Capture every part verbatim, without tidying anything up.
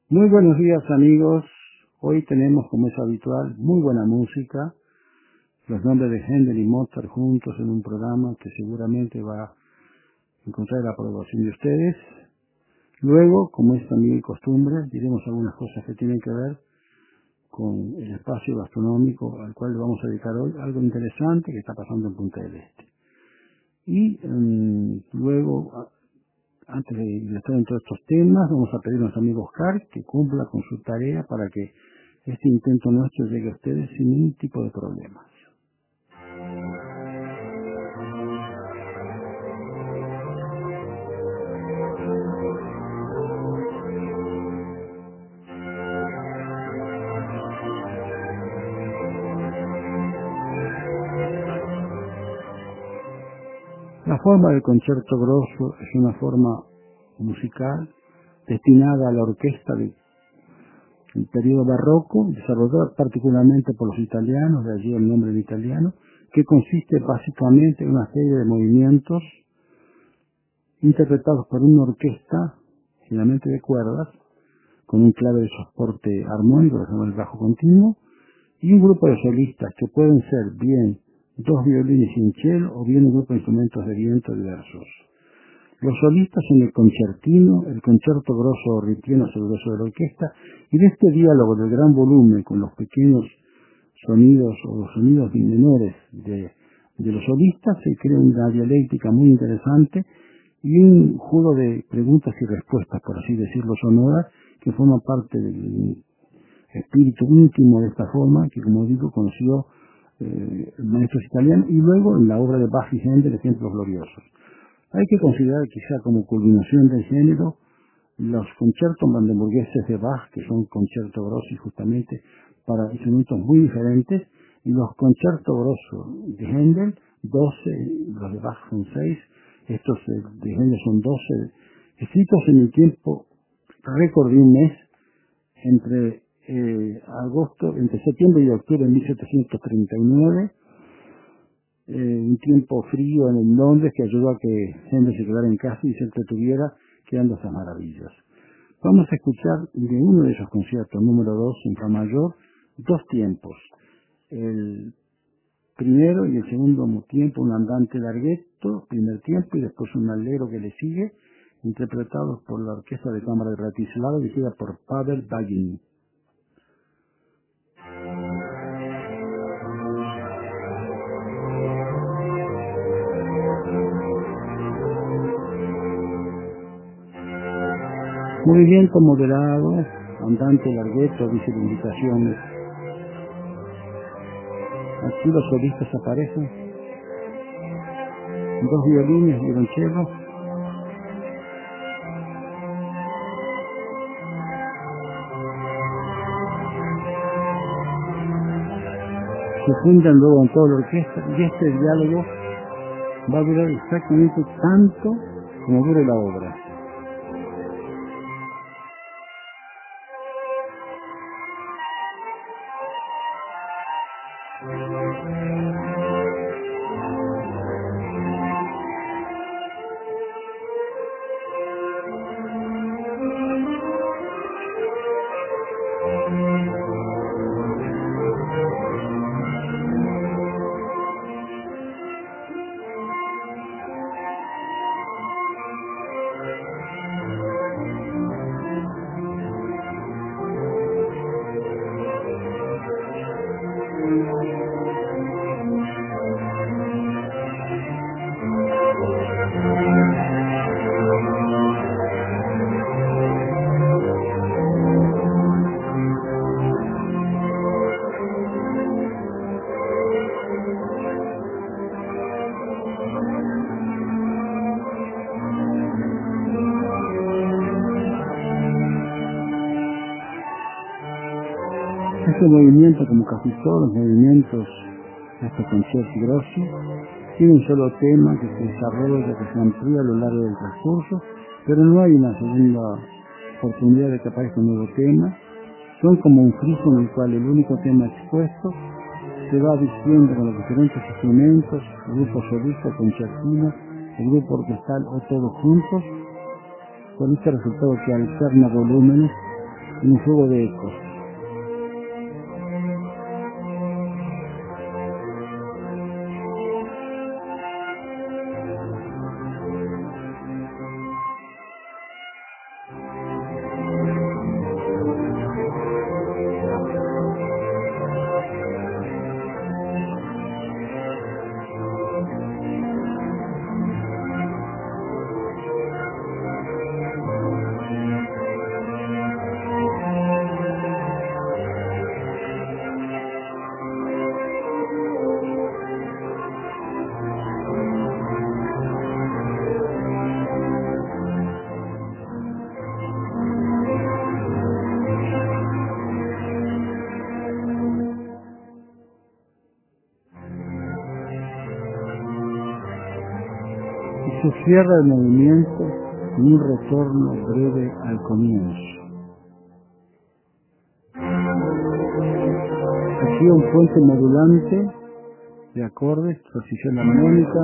Muy buenos días, amigos. Hoy tenemos, como es habitual, muy buena música. Los nombres de Händel y Mozart juntos en un programa que seguramente va a encontrar la aprobación de ustedes. Luego, como es también costumbre, diremos algunas cosas que tienen que ver con el espacio gastronómico al cual le vamos a dedicar hoy, algo interesante que está pasando en Punta del Este. Y um, luego, antes de estar en todos estos temas, vamos a pedir a nuestro amigo Oscar que cumpla con su tarea para que este intento nuestro llegue a ustedes sin ningún tipo de problemas. La forma del concierto grosso es una forma musical destinada a la orquesta del periodo barroco, desarrollada particularmente por los italianos, de allí el nombre en italiano, que consiste básicamente en una serie de movimientos interpretados por una orquesta, generalmente de cuerdas, con un clave de soporte armónico, que se llama el bajo continuo, y un grupo de solistas que pueden ser bien dos violines y un cello o bien un grupo de instrumentos de viento diversos. Los solistas son el concertino, el concierto grosso o ripieno grueso de la orquesta, y de este diálogo del gran volumen con los pequeños sonidos o los sonidos menores de, de los solistas se crea una dialéctica muy interesante y un juego de preguntas y respuestas, por así decirlo, sonoras, que forma parte del espíritu íntimo de esta forma, que como digo, conoció eh, maestros italianos, y luego en la obra de Bach y Händel, Ejemplos Gloriosos. Hay que considerar quizá como culminación del género los conciertos brandeburgueses de Bach, que son conciertos grossi justamente para instrumentos muy diferentes, y los conciertos grossos de Händel, doce, los de Bach son seis, estos de Händel son doce, escritos en el tiempo récord de un mes, entre eh, agosto, entre septiembre y octubre de mil setecientos treinta y nueve, eh, un tiempo frío en Londres que ayudó a que Händel se quedara en casa y se entretuviera creando esas maravillas. Vamos a escuchar de uno de esos conciertos, número dos, en Fa mayor, dos tiempos. El primero y el segundo tiempo, un andante larghetto, primer tiempo, y después un allegro que le sigue, interpretados por la Orquesta de Cámara de Bratislava, dirigida por Pavel Bagin. Movimiento moderado, andante larghetto, dice la indicación. Aquí los solistas aparecen, dos violines, violonchelo, se fundan luego en toda la orquesta, y este diálogo va a durar exactamente tanto como dure la obra. Este movimiento, como casi todos los movimientos de estos concierti grossi, tiene un solo tema que se desarrolla, que se amplía a lo largo del transcurso, pero no hay una segunda oportunidad de que aparezca un nuevo tema. Son como un friso en el cual el único tema expuesto se va diciendo con los diferentes instrumentos, el grupo solista, concertino, el grupo orquestal o todos juntos, con este resultado que alterna volúmenes en un juego de ecos. Se cierra el movimiento en un retorno breve al comienzo. Aquí un puente modulante de acordes, transición armónica.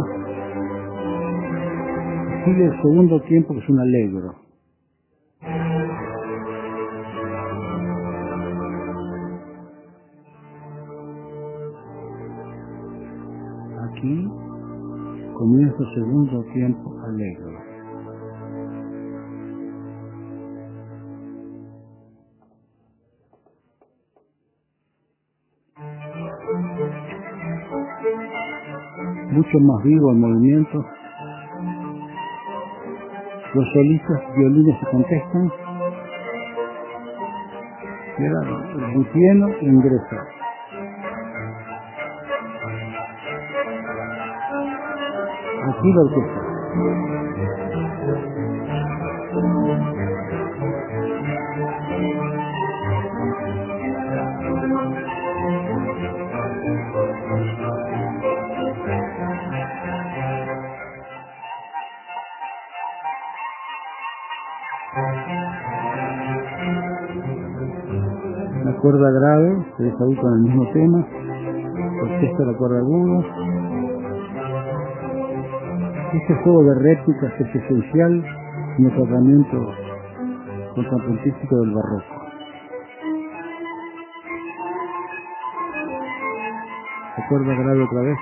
Sigue el segundo tiempo, que es un allegro. Aquí comienza el segundo tiempo allegro. Mucho más vivo el movimiento. Los solistas violines se contestan. Y ahora el bufieno ingresa. Aquí la orquesta. La cuerda grave se desahoga con el mismo tema. Orquesta la cuerda aguda. Este juego de réplicas es esencial en el tratamiento contrapuntístico del barroco. La cuerda grave otra vez.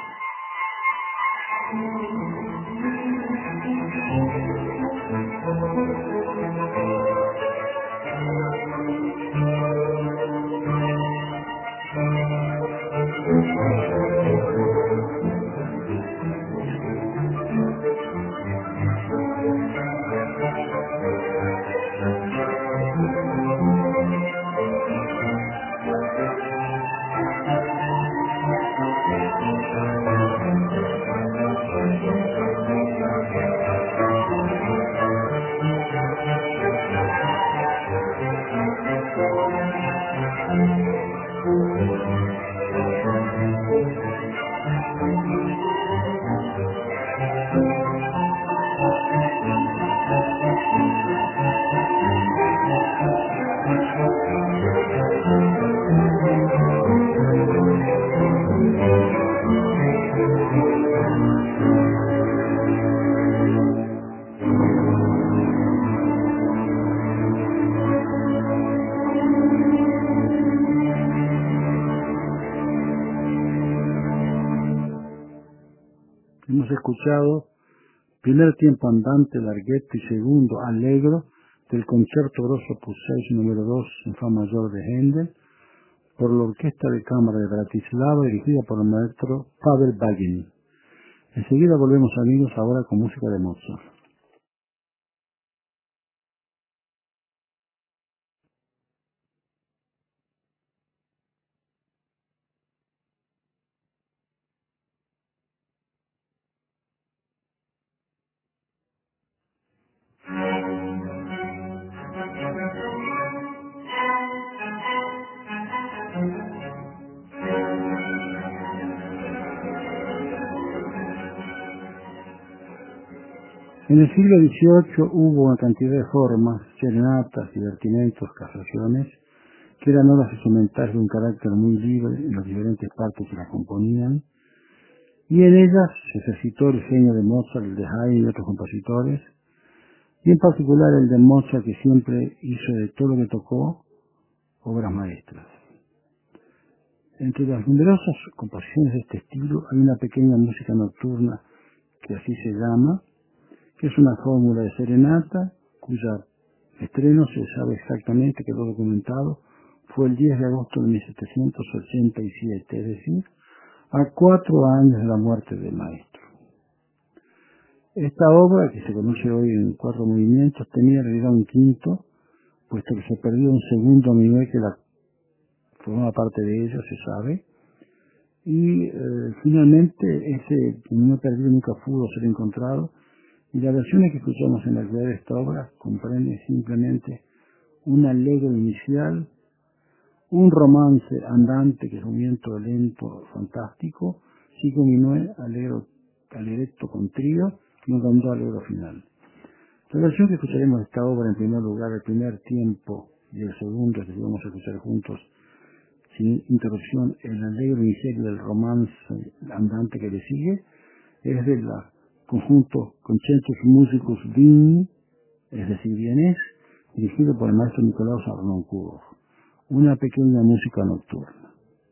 Hemos escuchado primer tiempo andante larghetto y segundo allegro del Concerto Grosso opus seis número dos en fa mayor de Händel por la Orquesta de Cámara de Bratislava dirigida por el maestro Pavel Bagin. Enseguida volvemos, amigos, ahora con música de Mozart. En el siglo dieciocho hubo una cantidad de formas, serenatas, divertimentos, castraciones, que eran obras instrumentales de un carácter muy libre en las diferentes partes que las componían, y en ellas se ejercitó el genio de Mozart, el de Haydn y otros compositores, y en particular el de Mozart, que siempre hizo de todo lo que tocó obras maestras. Entre las numerosas composiciones de este estilo hay una pequeña música nocturna que así se llama, que es una fórmula de serenata cuya estreno se sabe exactamente, quedó documentado, fue el diez de agosto de mil setecientos ochenta y siete, es decir, a cuatro años de la muerte del maestro. Esta obra, que se conoce hoy en cuatro movimientos, tenía en realidad un quinto, puesto que se perdió un segundo a nivel que la formaba parte de ella, se sabe, y eh, finalmente ese no perdido nunca pudo ser encontrado, y la versión que escuchamos en la actualidad de esta obra comprende simplemente un allegro inicial, un romance andante, que es un movimiento lento, fantástico, cinco minutos, allegro, alegretto con trío, y un rondó allegro final. La versión que escucharemos de esta obra, en primer lugar, el primer tiempo y el segundo, que vamos a escuchar juntos, sin interrupción, el allegro inicial del romance andante que le sigue, es del conjunto Concertus Musicus Vigni, es decir, vienés, dirigido por el maestro Nicolaus Arnoncourt. Una pequeña música nocturna.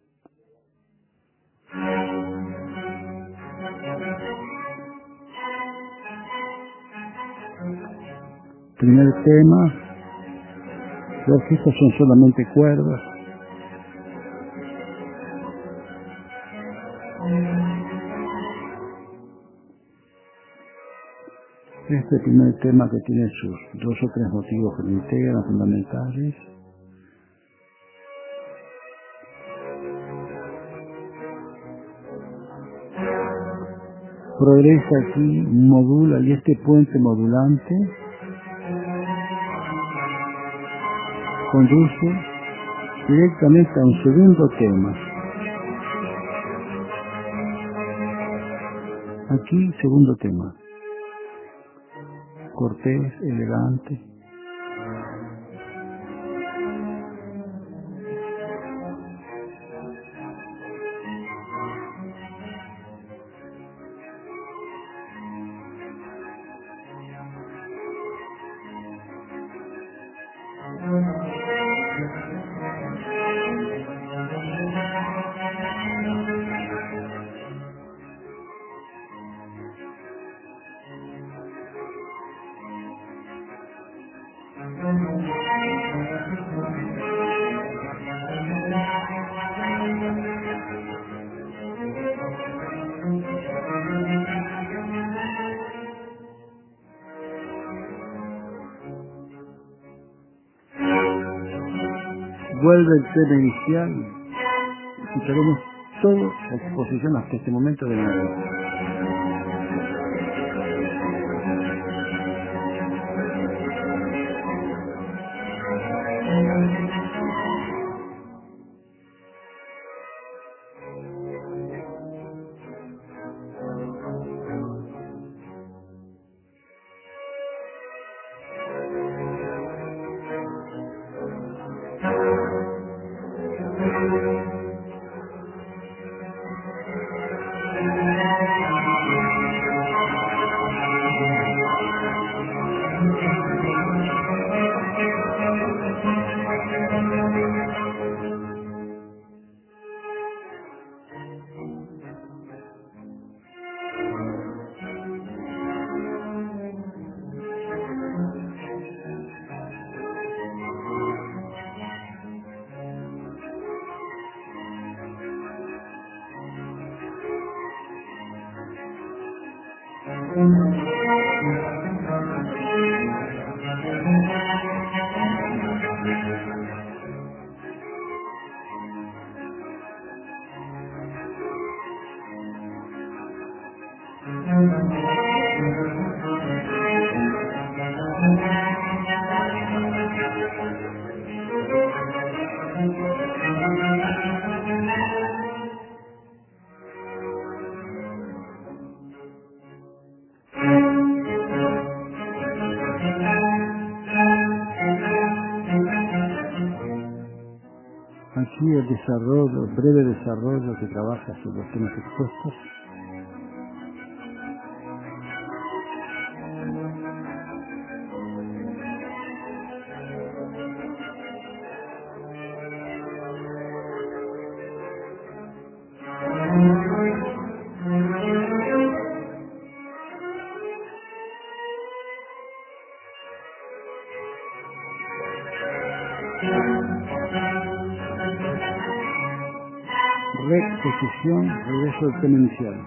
Primer tema, la orquesta son solamente cuerdas. Este primer tema, que tiene sus dos o tres motivos que lo integran, fundamentales. Progresa aquí, modula, y este puente modulante conduce directamente a un segundo tema. Aquí, segundo tema. Cortés, elegante. Vuelve el tema inicial. Escucharemos toda la exposición hasta este momento de nuevo. Aquí el desarrollo, el breve desarrollo que trabaja sobre los temas expuestos. Reposición, regreso del tema inicial.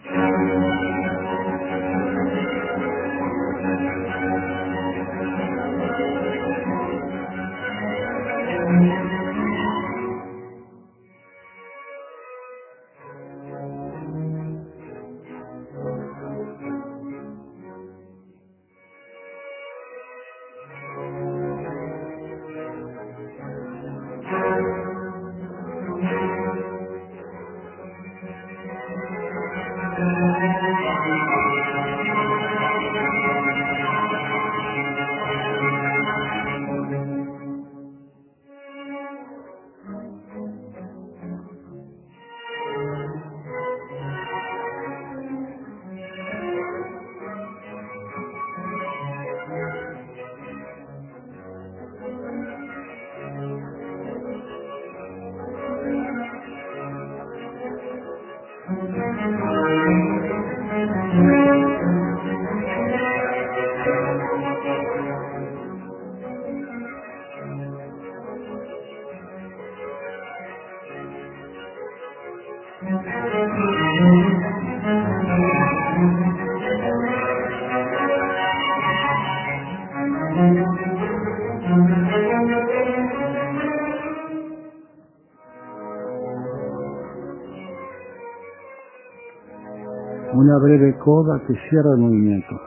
Una breve coda que cierra el movimiento.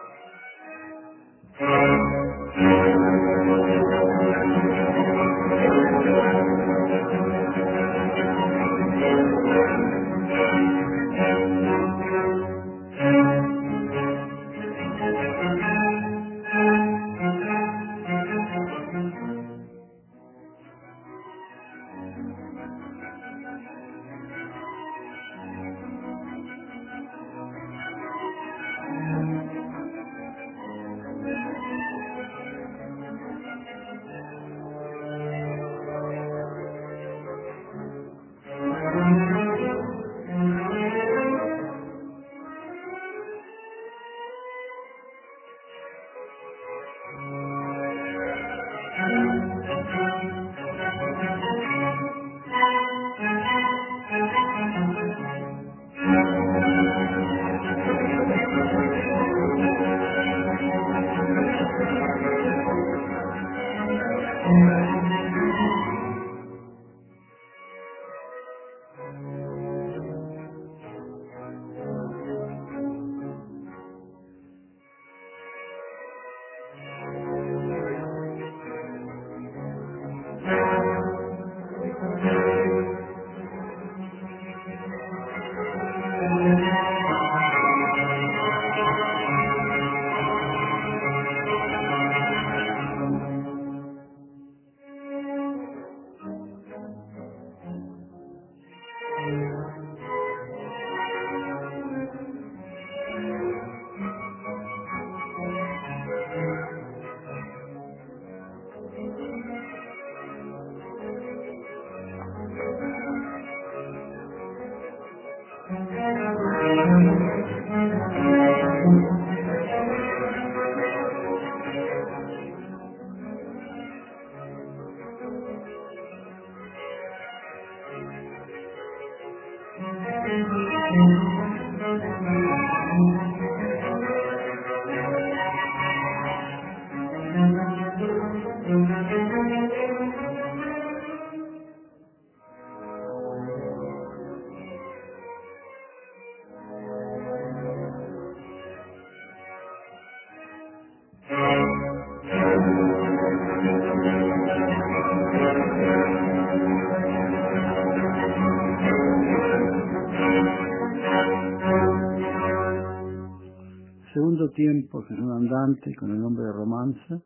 Segundo tiempo, que es un andante con el nombre de Romance,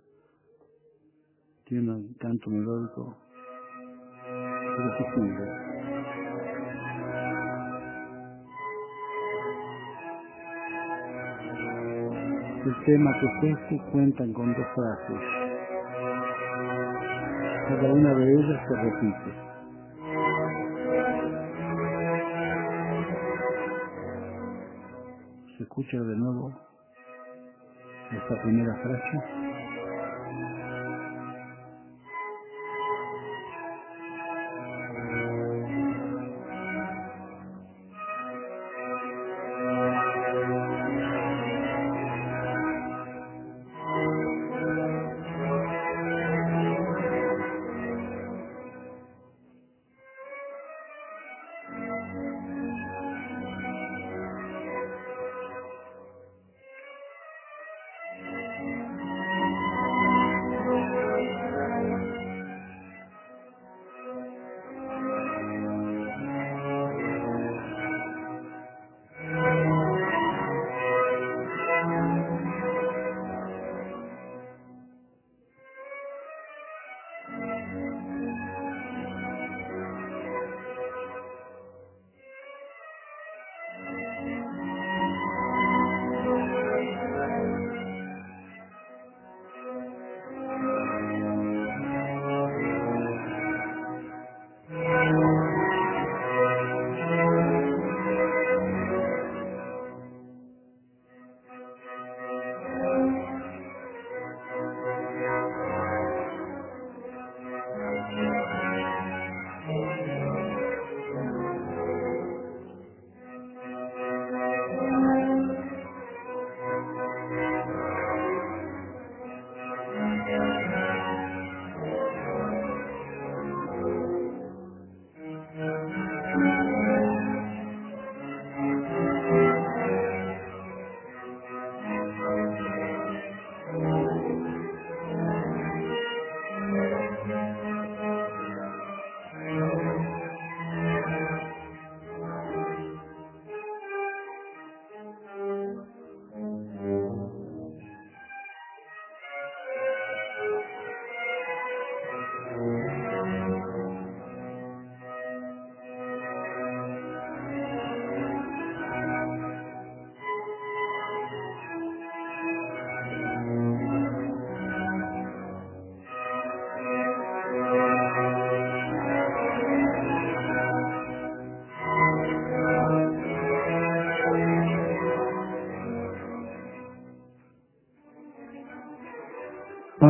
tiene un canto melódico irresistible. El tema que es este cuentan con dos frases, cada una de ellas se repite. Se escucha de nuevo esta primera frase.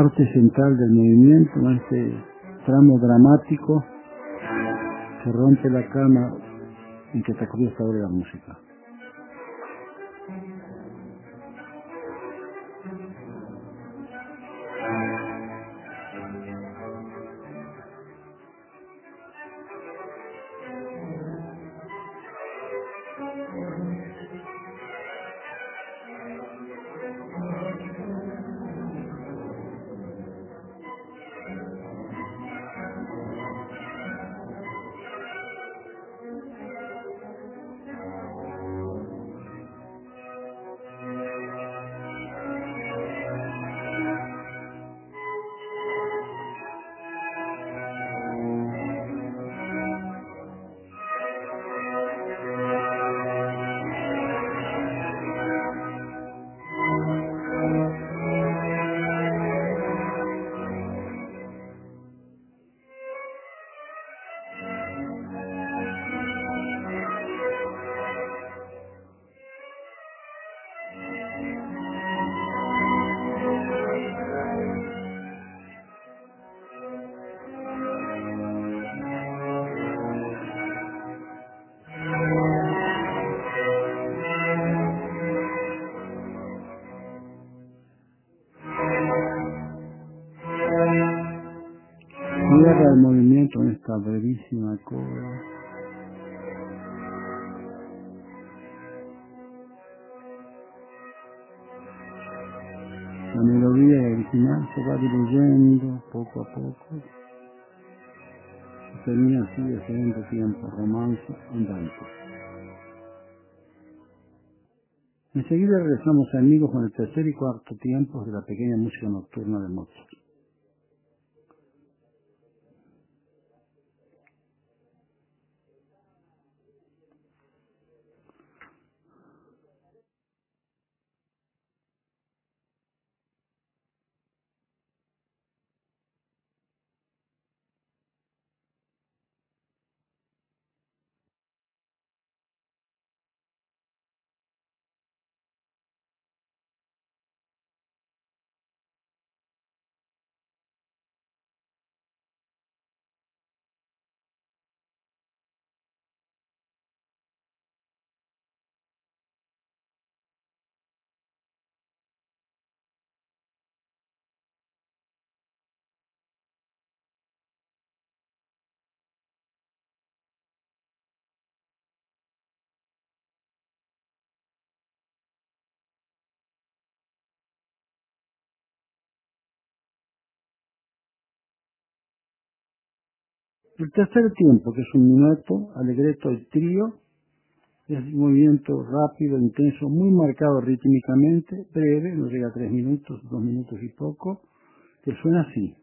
parte central del movimiento, en este tramo dramático que rompe la calma en que transcurrió esta hora de la música. Cierra el movimiento en esta brevísima coda. La melodía original se va diluyendo poco a poco. Y termina así el segundo tiempo, romance andante. Enseguida regresamos a amigos con el tercer y cuarto tiempos de la pequeña música nocturna de Mozart. El tercer tiempo, que es un minueto, allegretto y trío, es un movimiento rápido, intenso, muy marcado rítmicamente, breve, no llega a tres minutos, dos minutos y poco, que suena así.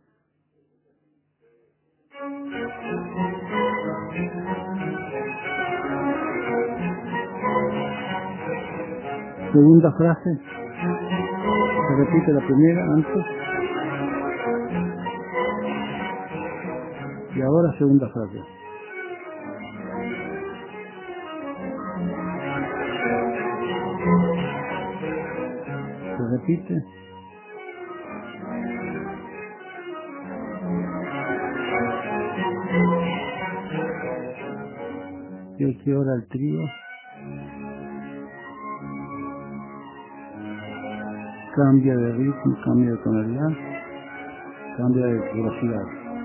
Segunda frase, se repite la primera antes, y ahora segunda frase. Se repite. Y aquí ahora el trío. Cambia de ritmo, cambia de tonalidad, cambia de velocidad.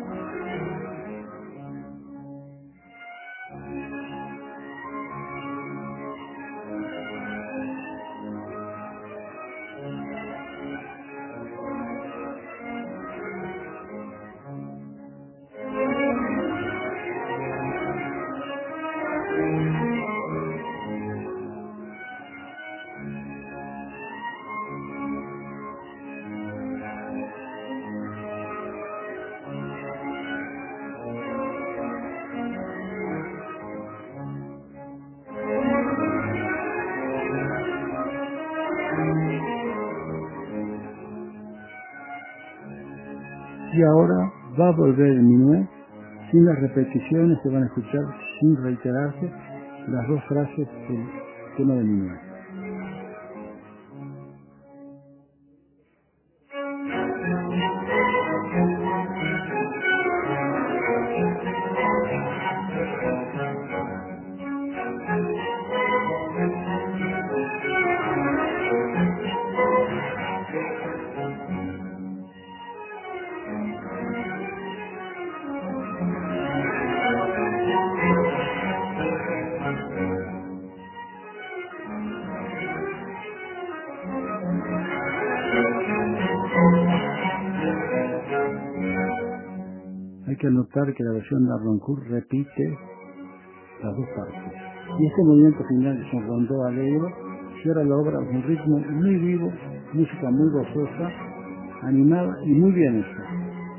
Y ahora va a volver el minué, sin las repeticiones, se van a escuchar sin reiterarse las dos frases del tema del minué. hay que notar que la versión de Arnoncourt repite las dos partes. Y este movimiento final es un rondó alegre, cierra la obra con un ritmo muy vivo, música muy gozosa, animada y muy bien hecha.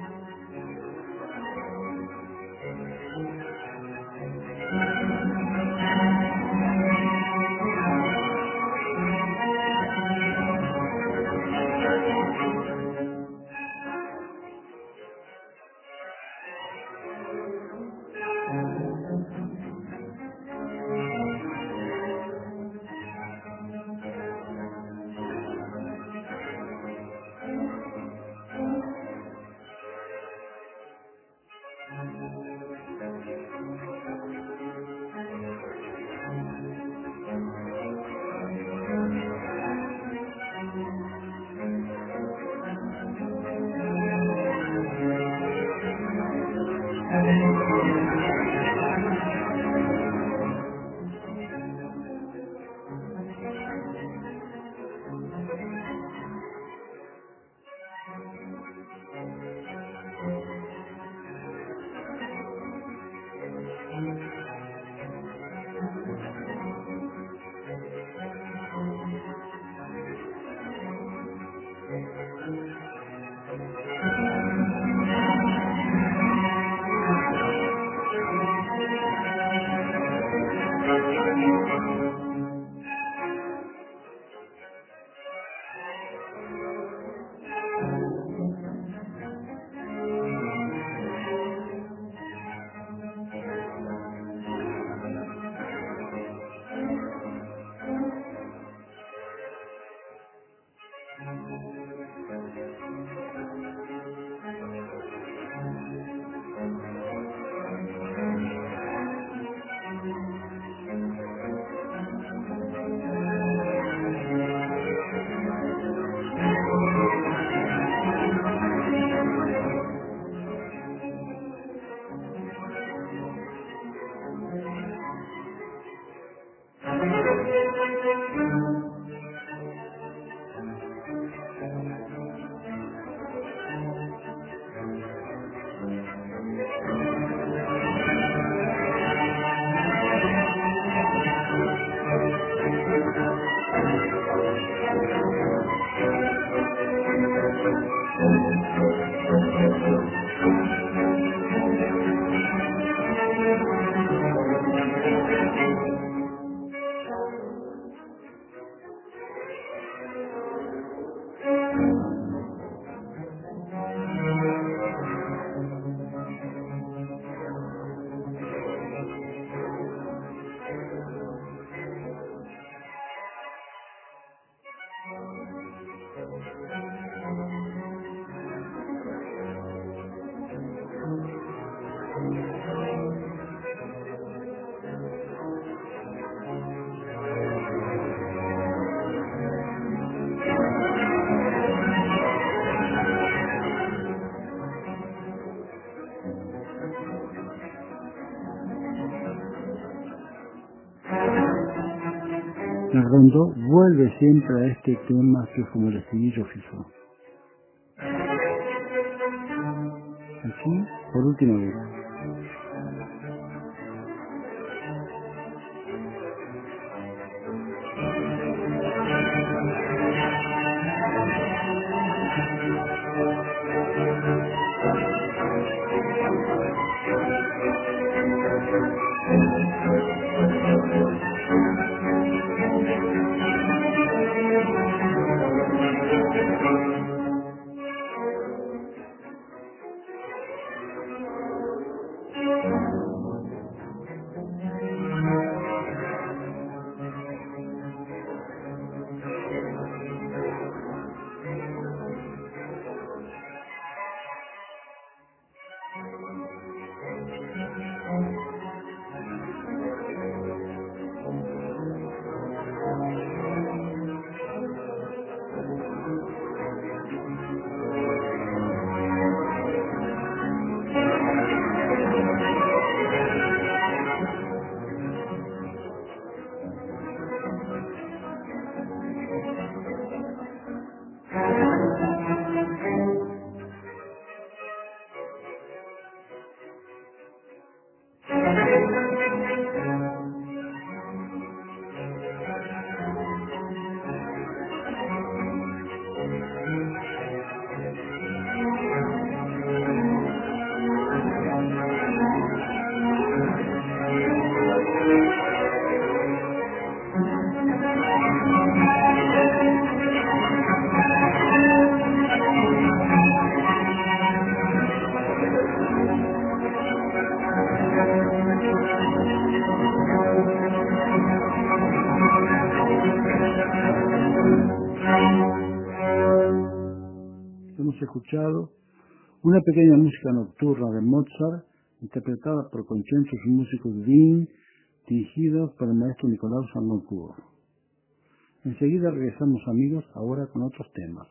La rondó vuelve siempre a este tema que es como el estribillo fijo. Aquí, por última vez. Hemos escuchado una pequeña música nocturna de Mozart, interpretada por concentos músicos de Wien, dirigidos por el maestro Nicolás Salmon-Cour. Enseguida regresamos, amigos, ahora con otros temas.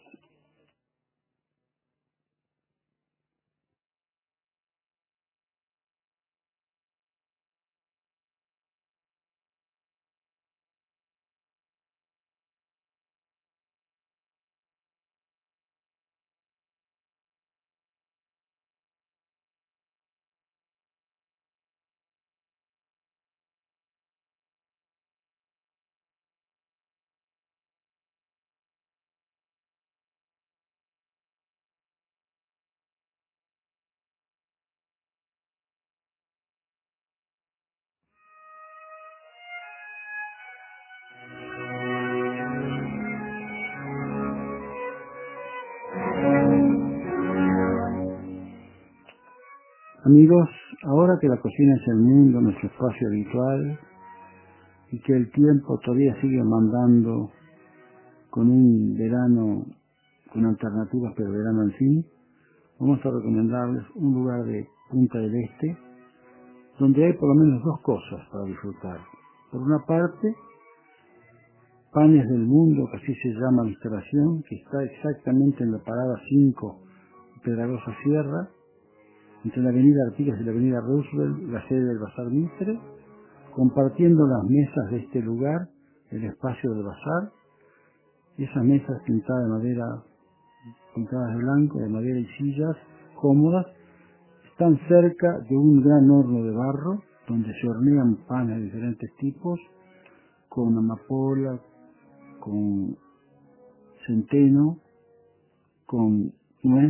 Amigos, ahora que la cocina es el mundo, nuestro espacio habitual, y que el tiempo todavía sigue mandando con un verano, con alternativas, pero verano en fin, vamos a recomendarles un lugar de Punta del Este, donde hay por lo menos dos cosas para disfrutar. Por una parte, Panes del Mundo, que así se llama la instalación, que está exactamente en la parada cinco de Pedragosa Sierra, entre la avenida Artigas y la avenida Roosevelt, la sede del Bazar Mitre, compartiendo las mesas de este lugar, el espacio del bazar, y esas mesas pintadas de madera, pintadas de blanco, de madera y sillas cómodas, están cerca de un gran horno de barro, donde se hornean panes de diferentes tipos, con amapola, con centeno, con nuez,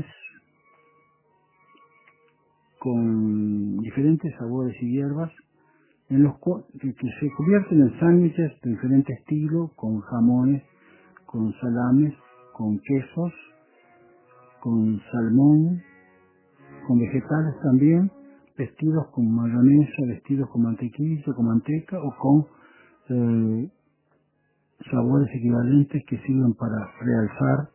con diferentes sabores y hierbas, en los que, que se convierten en sándwiches de diferente estilo, con jamones, con salames, con quesos, con salmón, con vegetales también, vestidos con mayonesa, vestidos con mantequilla, con manteca o con eh, sabores equivalentes que sirven para realzar,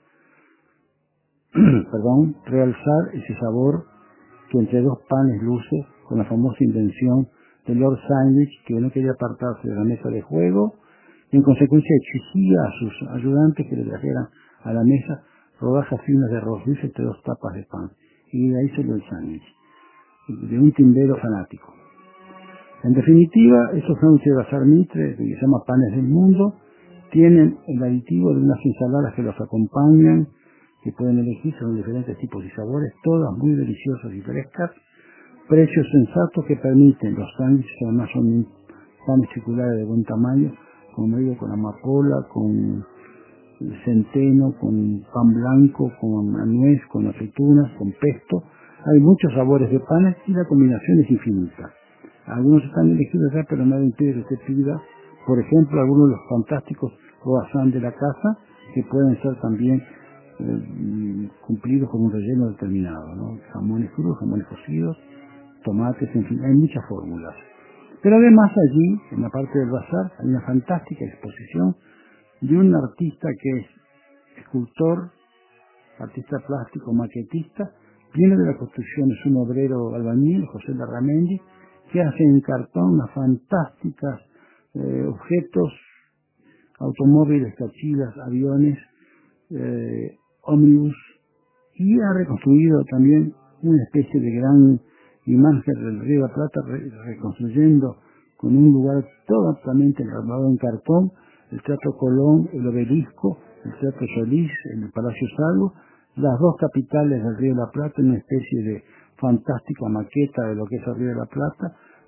perdón, realzar ese sabor que entre dos panes luce, con la famosa invención de Lord Sandwich, que no quería apartarse de la mesa de juego, y en consecuencia exigía a sus ayudantes que le trajeran a la mesa rodajas finas de arroz dulce entre dos tapas de pan. Y de ahí salió el sándwich, de un timbero fanático. En definitiva, estos sándwiches de Bazar Mitre, que se llama Panes del Mundo, tienen el aditivo de unas ensaladas que los acompañan, que pueden elegir, son diferentes tipos y sabores, todas muy deliciosas y frescas, precios sensatos que permiten, los sándwiches además son panes circulares de buen tamaño, como digo, con amapola, con centeno, con pan blanco, con nuez, con aceitunas, con pesto. Hay muchos sabores de panes y la combinación es infinita. Algunos están elegidos ya, pero nada impide que usted pida, por ejemplo, algunos de los fantásticos croissants de la casa, que pueden ser también eh, cumplidos con un relleno determinado, ¿no? Jamones crudos, jamones cocidos, tomates, en fin, hay muchas fórmulas. Pero además allí, en la parte del bazar, hay una fantástica exposición de un artista que es escultor, artista plástico, maquetista, viene de la construcción, es un obrero albañil, José Larramendi, que hace en cartón unas fantásticas eh, objetos, automóviles, cachilas, aviones, eh, ómnibus, y ha reconstruido también una especie de gran imagen del Río de la Plata, re reconstruyendo con un lugar totalmente grabado en cartón, el Teatro Colón, el Obelisco, el Teatro Solís, el Palacio Salvo, las dos capitales del Río de la Plata, en una especie de fantástica maqueta de lo que es el Río de la Plata,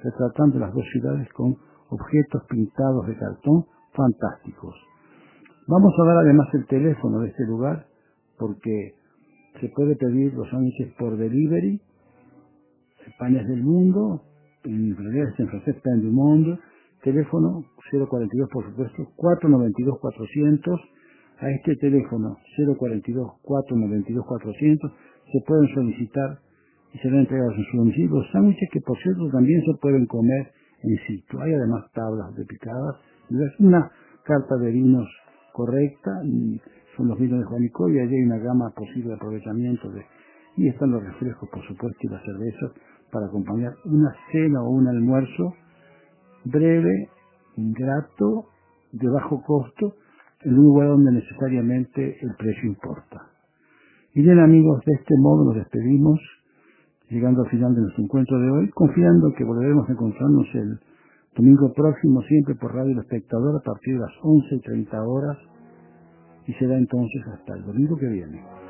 retratando las dos ciudades con objetos pintados de cartón fantásticos. Vamos a dar además el teléfono de este lugar, porque se puede pedir los sándwiches por delivery, Panes del Mundo, en realidad es en francés Pain du Monde, teléfono cero cuarenta y dos, por supuesto, cuatrocientos noventa y dos cuatrocientos. A este teléfono cero cuarenta y dos, cuatrocientos noventa y dos cuatrocientos se pueden solicitar y serán entregados en su domicilio los sándwiches, que por cierto también se pueden comer en sitio. Hay además tablas de picadas, y es una carta de vinos correcta, y son los vinos de Juanico, y allí hay una gama posible de aprovechamiento de, y están los refrescos, por supuesto, y las cervezas para acompañar una cena o un almuerzo breve, grato, de bajo costo, en un lugar donde necesariamente el precio importa. Y bien, amigos, de este modo nos despedimos, llegando al final de nuestro encuentro de hoy, confiando que volveremos a encontrarnos el domingo próximo, siempre por Radio El Espectador, a partir de las once y treinta horas, y será entonces hasta el domingo que viene.